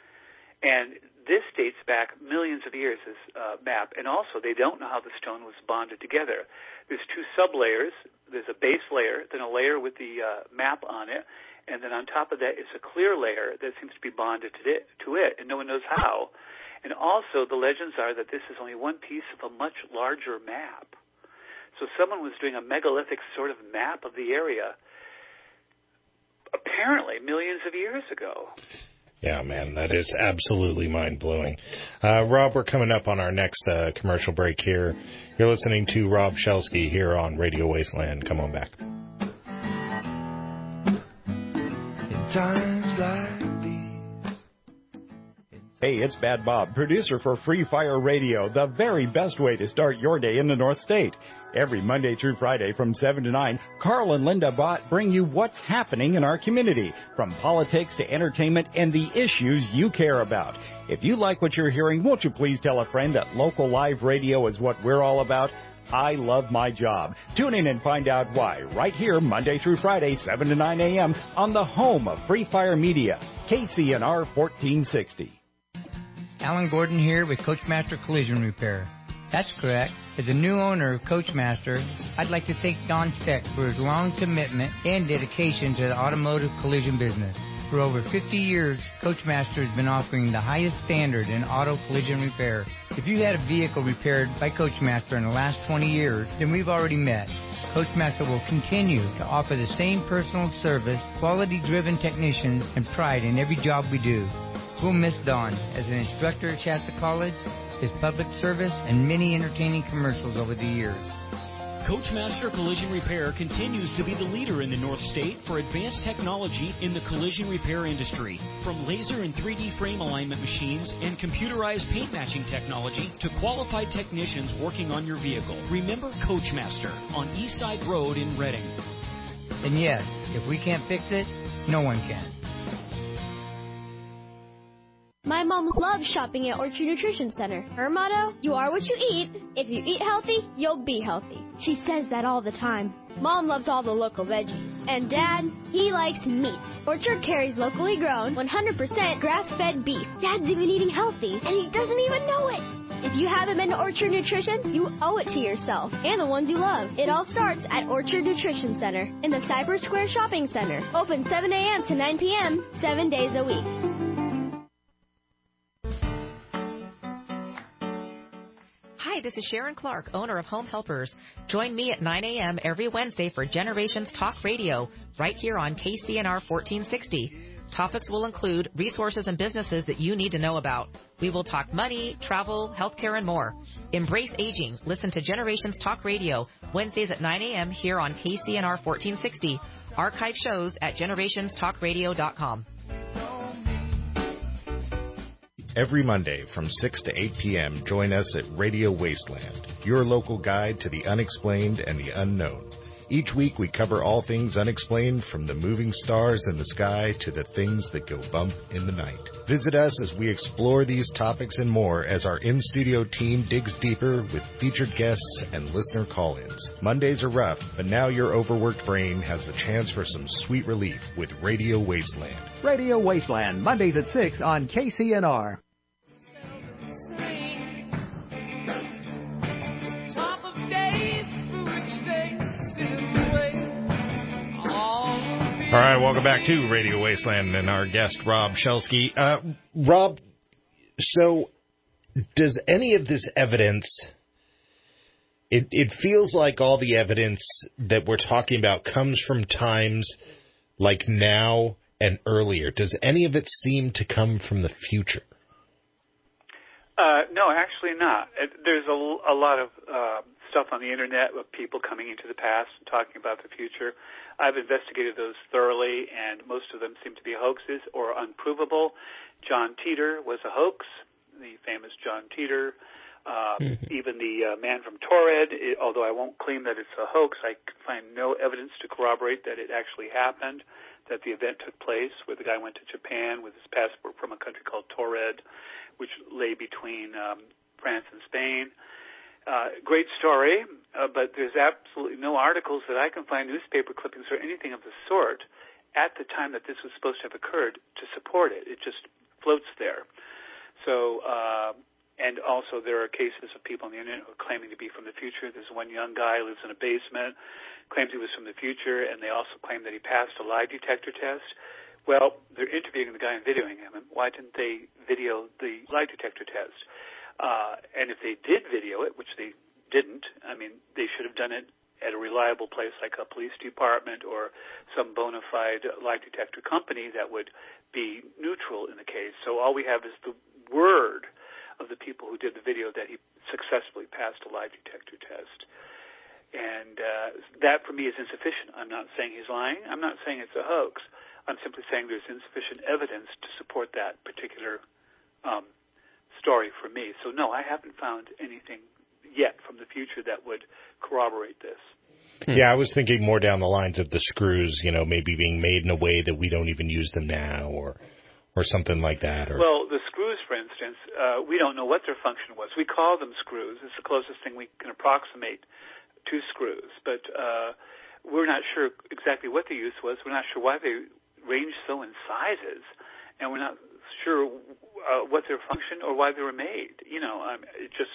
And this dates back millions of years, this uh, map. And also, they don't know how the stone was bonded together. There's two sublayers. There's a base layer, then a layer with the uh, map on it, and then on top of that is a clear layer that seems to be bonded to it, to it, and no one knows how. And also, the legends are that this is only one piece of a much larger map. So someone was doing a megalithic sort of map of the area, apparently millions of years ago. Yeah, man, that is absolutely mind-blowing. Uh, Rob, we're coming up on our next uh, commercial break here. You're listening to Rob Shelsky here on Radio Wasteland. Come on back. In times like these. Hey, it's Bad Bob, producer for Free Fire Radio, the very best way to start your day in the North State. Every Monday through Friday from seven to nine, Carl and Linda Bott bring you what's happening in our community, from politics to entertainment and the issues you care about. If you like what you're hearing, won't you please tell a friend that local live radio is what we're all about? I love my job. Tune in and find out why right here Monday through Friday, seven to nine a.m. on the home of Free Fire Media, K C N R fourteen sixty. Alan Gordon here with Coachmaster Collision Repair. That's correct. As a new owner of Coachmaster, I'd like to thank Don Steck for his long commitment and dedication to the automotive collision business. For over fifty years, Coachmaster has been offering the highest standard in auto collision repair. If you had a vehicle repaired by Coachmaster in the last twenty years, then we've already met. Coachmaster will continue to offer the same personal service, quality-driven technicians, and pride in every job we do. We'll miss Don as an instructor at Shasta College, his public service, and many entertaining commercials over the years. Coachmaster Collision Repair continues to be the leader in the North State for advanced technology in the collision repair industry. From laser and three D frame alignment machines and computerized paint matching technology to qualified technicians working on your vehicle. Remember Coachmaster on Eastside Road in Reading. And yes, if we can't fix it, no one can. My mom loves shopping at Orchard Nutrition Center. Her motto, you are what you eat. If you eat healthy, you'll be healthy. She says that all the time. Mom loves all the local veggies. And Dad, he likes meat. Orchard carries locally grown, one hundred percent grass-fed beef. Dad's even eating healthy, and he doesn't even know it. If you haven't been to Orchard Nutrition, you owe it to yourself and the ones you love. It all starts at Orchard Nutrition Center in the Cypress Square Shopping Center. Open seven a.m. to nine p.m., seven days a week. Hi, this is Sharon Clark, owner of Home Helpers. Join me at nine a.m. every Wednesday for Generations Talk Radio, right here on K C N R fourteen sixty. Topics will include resources and businesses that you need to know about. We will talk money, travel, healthcare, and more. Embrace aging. Listen to Generations Talk Radio, Wednesdays at nine a.m. here on K C N R fourteen sixty. Archive shows at generations talk radio dot com. Every Monday from six to eight p.m., join us at Radio Wasteland, your local guide to the unexplained and the unknown. Each week we cover all things unexplained, from the moving stars in the sky to the things that go bump in the night. Visit us as we explore these topics and more as our in-studio team digs deeper with featured guests and listener call-ins. Mondays are rough, but now your overworked brain has a chance for some sweet relief with Radio Wasteland. Radio Wasteland, Mondays at six on K C N R. All right, welcome back to Radio Wasteland and our guest, Rob Shelsky. Uh, Rob, so does any of this evidence, it, it feels like all the evidence that we're talking about comes from times like now and earlier. Does any of it seem to come from the future? Uh, no, actually not. There's a, a lot of uh, stuff on the Internet of people coming into the past and talking about the future. I've investigated those thoroughly, and most of them seem to be hoaxes or unprovable. John Teeter was a hoax, the famous John Teeter. Uh, mm-hmm. Even the uh, man from Taured, it, although I won't claim that it's a hoax, I can find no evidence to corroborate that it actually happened, that the event took place, where the guy went to Japan with his passport from a country called Taured, which lay between um, France and Spain. Uh, great story, uh, but there's absolutely no articles that I can find, newspaper clippings or anything of the sort, at the time that this was supposed to have occurred to support it. It just floats there. So, uh, and also there are cases of people on the internet who are claiming to be from the future. There's one young guy who lives in a basement, claims he was from the future, and they also claim that he passed a lie detector test. Well, they're interviewing the guy and videoing him. Why didn't they video the lie detector test? Uh, and if they did video it, which they didn't, I mean, they should have done it at a reliable place like a police department or some bona fide lie detector company that would be neutral in the case. So all we have is the word of the people who did the video that he successfully passed a lie detector test. And uh, that, for me, is insufficient. I'm not saying he's lying. I'm not saying it's a hoax. I'm simply saying there's insufficient evidence to support that particular um, story for me. So, no, I haven't found anything yet from the future that would corroborate this. Yeah, I was thinking more down the lines of the screws, you know, maybe being made in a way that we don't even use them now, or or something like that. Or... Well, the screws, for instance, uh, we don't know what their function was. We call them screws. It's the closest thing we can approximate to screws. But uh, we're not sure exactly what the use was. We're not sure why they range so in sizes. And we're not sure uh, what their function or why they were made. You know, um, it just,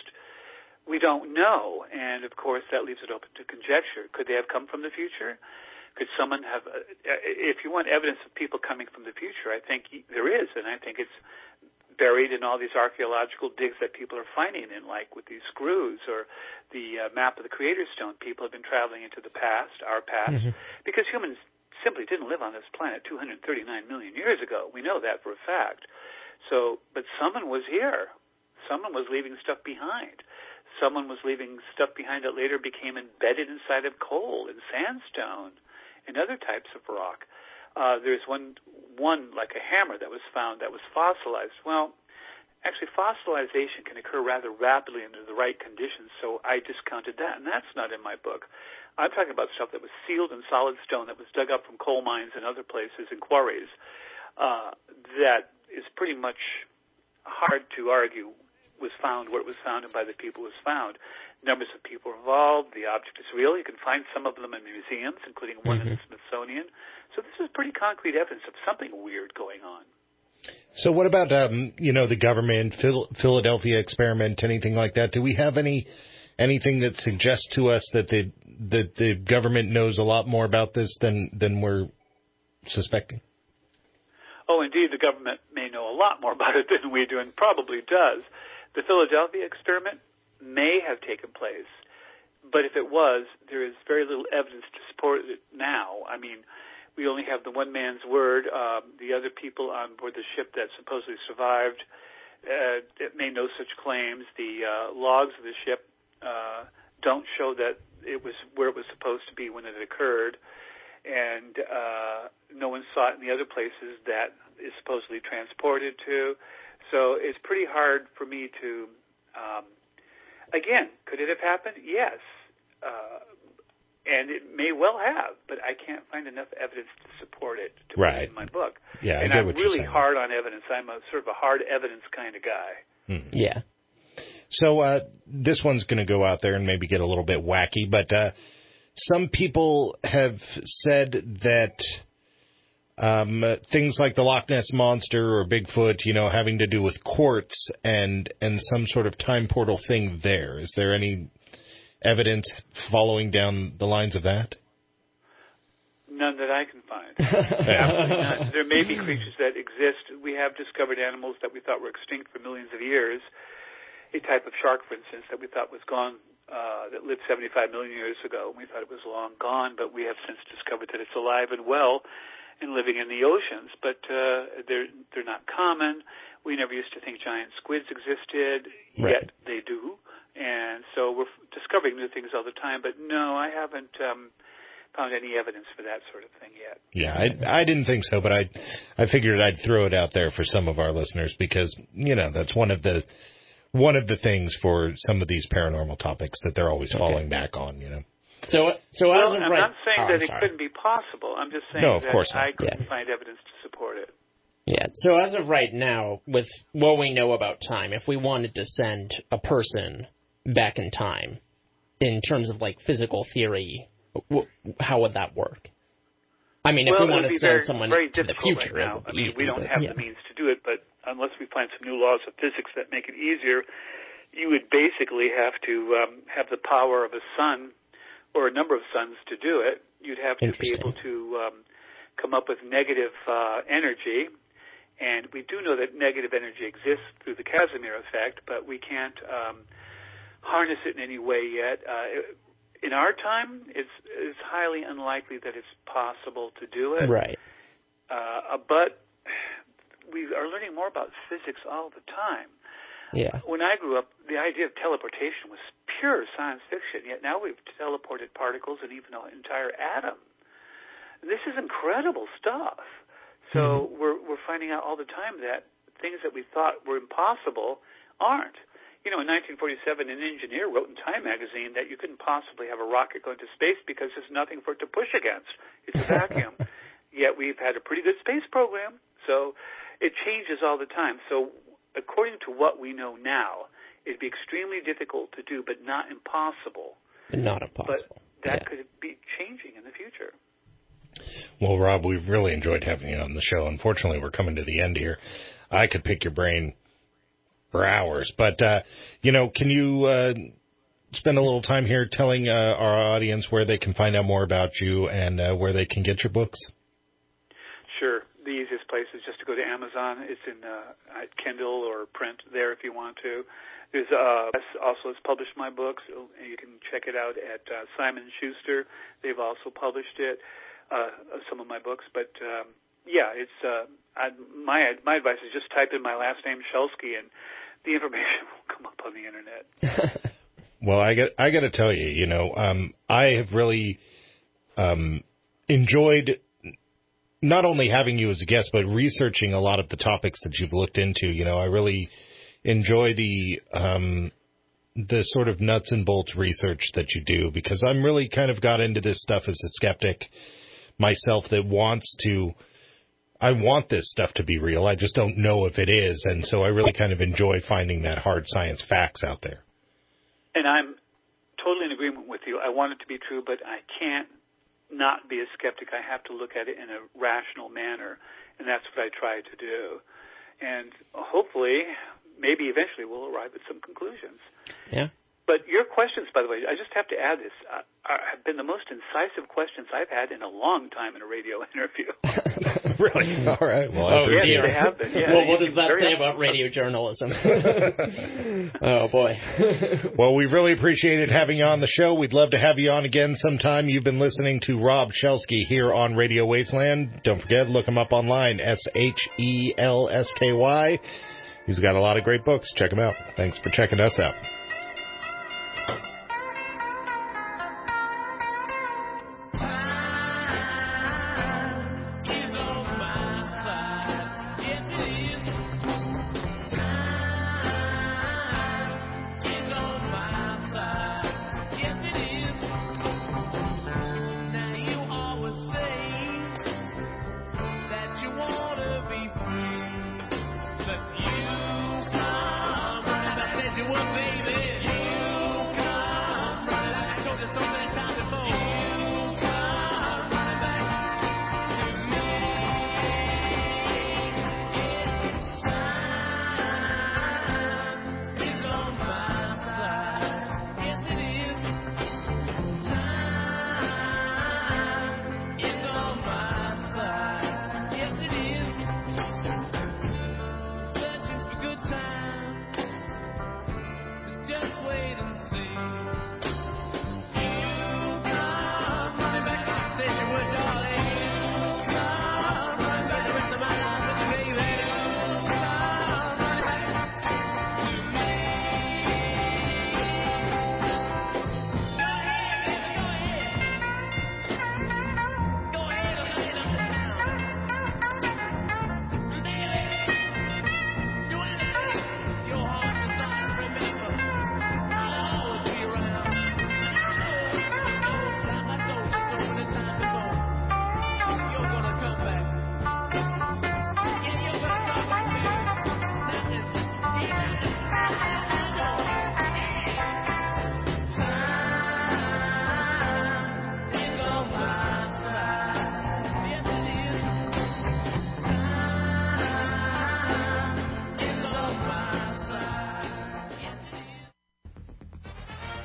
we don't know. And, of course, that leaves it open to conjecture. Could they have come from the future? Could someone have, uh, if you want evidence of people coming from the future, I think there is, and I think it's buried in all these archaeological digs that people are finding in, like with these screws or the uh, map of the Creator Stone. People have been traveling into the past, our past, mm-hmm. because humans simply didn't live on this planet two hundred thirty-nine million years ago. We know that for a fact. So, but someone was here. Someone was leaving stuff behind. Someone was leaving stuff behind that later became embedded inside of coal and sandstone and other types of rock. Uh, there's one, one like a hammer that was found that was fossilized. Well, actually, fossilization can occur rather rapidly under the right conditions, so I discounted that, and that's not in my book. I'm talking about stuff that was sealed in solid stone that was dug up from coal mines and other places and quarries. Uh, that is pretty much hard to argue was found where it was found and by the people it was found. Numbers of people involved. The object is real. You can find some of them in museums, including one mm-hmm. in the Smithsonian. So this is pretty concrete evidence of something weird going on. So what about, um, you know, the government, Phil- Philadelphia experiment, anything like that? Do we have any anything that suggests to us that the that the government knows a lot more about this than, than we're suspecting? Oh, indeed, the government may know a lot more about it than we do, and probably does. The Philadelphia experiment may have taken place, but if it was, there is very little evidence to support it now. I mean, we only have the one man's word. Um, the other people on board the ship that supposedly survived uh, it made no such claims. The uh, logs of the ship uh, don't show that it was where it was supposed to be when it occurred, and uh, no one saw it in the other places that is supposedly transported to. So it's pretty hard for me to... Um, Again, could it have happened? Yes. Uh, and it may well have, but I can't find enough evidence to support it to right. put it in my book. Yeah, and I get I'm what really you're saying. hard on evidence. I'm a sort of a hard evidence kind of guy. Hmm. Yeah. So uh, this one's going to go out there and maybe get a little bit wacky, but uh, some people have said that Um, things like the Loch Ness Monster or Bigfoot, you know, having to do with quartz and and some sort of time portal thing there. Is there any evidence following down the lines of that? None that I can find. Absolutely none. There may be creatures that exist. We have discovered animals that we thought were extinct for millions of years. A type of shark, for instance, that we thought was gone, uh, that lived seventy-five million years ago. We thought it was long gone, but we have since discovered that it's alive and well and living in the oceans, but uh, they're they're not common. We never used to think giant squids existed, right. yet they do. And so we're f- discovering new things all the time, but no, I haven't um, found any evidence for that sort of thing yet. Yeah, I, I didn't think so, but I I figured I'd throw it out there for some of our listeners because, you know, that's one of the one of the things for some of these paranormal topics that they're always okay. falling back on, you know. So, so well, as of I'm right, not saying oh, that I'm it sorry. couldn't be possible. I'm just saying no, of that course not. I couldn't yeah. find evidence to support it. Yeah. So as of right now, with what we know about time, if we wanted to send a person back in time, in terms of like physical theory, w- how would that work? I mean, well, if we want to send very, someone very to the future, right now. it would be I mean, easy, we don't but, have yeah. the means to do it, but unless we find some new laws of physics that make it easier, you would basically have to um, have the power of a sun or a number of suns to do it. You'd have to be able to um, come up with negative uh, energy. And we do know that negative energy exists through the Casimir effect, but we can't um, harness it in any way yet. Uh, in our time, it's, it's highly unlikely that it's possible to do it. Right. Uh, but we are learning more about physics all the time. Yeah. When I grew up, the idea of teleportation was pure science fiction, yet now we've teleported particles and even an entire atom. This is incredible stuff. So mm-hmm. we're we're finding out all the time that things that we thought were impossible aren't. You know, in nineteen forty-seven, an engineer wrote in Time magazine that you couldn't possibly have a rocket go into space because there's nothing for it to push against. It's a vacuum. Yet we've had a pretty good space program. So it changes all the time. So according to what we know now, it'd be extremely difficult to do, but not impossible. Not impossible. But that yeah. could be changing in the future. Well, Rob, we've really enjoyed having you on the show. Unfortunately, we're coming to the end here. I could pick your brain for hours. But, uh, you know, can you uh, spend a little time here telling uh, our audience where they can find out more about you and uh, where they can get your books? Sure. The easiest place is just to go to Amazon. It's in uh, at Kindle or print there if you want to. There's uh, also has published my books. You can check it out at uh, Simon and Schuster. They've also published it. Uh, some of my books, but um, yeah, it's uh, I, my my advice is just type in my last name Shelsky, and the information will come up on the internet. Well, I got I got to tell you, you know, um, I have really um, enjoyed not only having you as a guest, but researching a lot of the topics that you've looked into. You know, I really enjoy the um, the sort of nuts and bolts research that you do, because I'm really kind of got into this stuff as a skeptic myself that wants to, I want this stuff to be real. I just don't know if it is. And so I really kind of enjoy finding that hard science facts out there. And I'm totally in agreement with you. I want it to be true, but I can't not be a skeptic. I have to look at it in a rational manner. And that's what I try to do. And hopefully, maybe eventually we'll arrive at some conclusions. Yeah. But your questions, by the way, I just have to add this, uh, have been the most incisive questions I've had in a long time in a radio interview. Really? All right. Well, oh, yes, dear. they have been. Yeah, well, what does that say about radio journalism? Oh, boy. Well, we really appreciated having you on the show. We'd love to have you on again sometime. You've been listening to Rob Shelsky here on Radio Wasteland. Don't forget, look him up online, S H E L S K Y. He's got a lot of great books. Check him out. Thanks for checking us out. Baby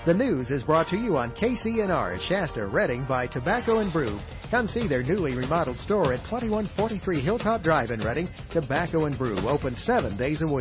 The news is brought to you on K C N R, Shasta, Redding by Tobacco and Brew. Come see their newly remodeled store at twenty-one forty-three Hilltop Drive in Redding. Tobacco and Brew, open seven days a week.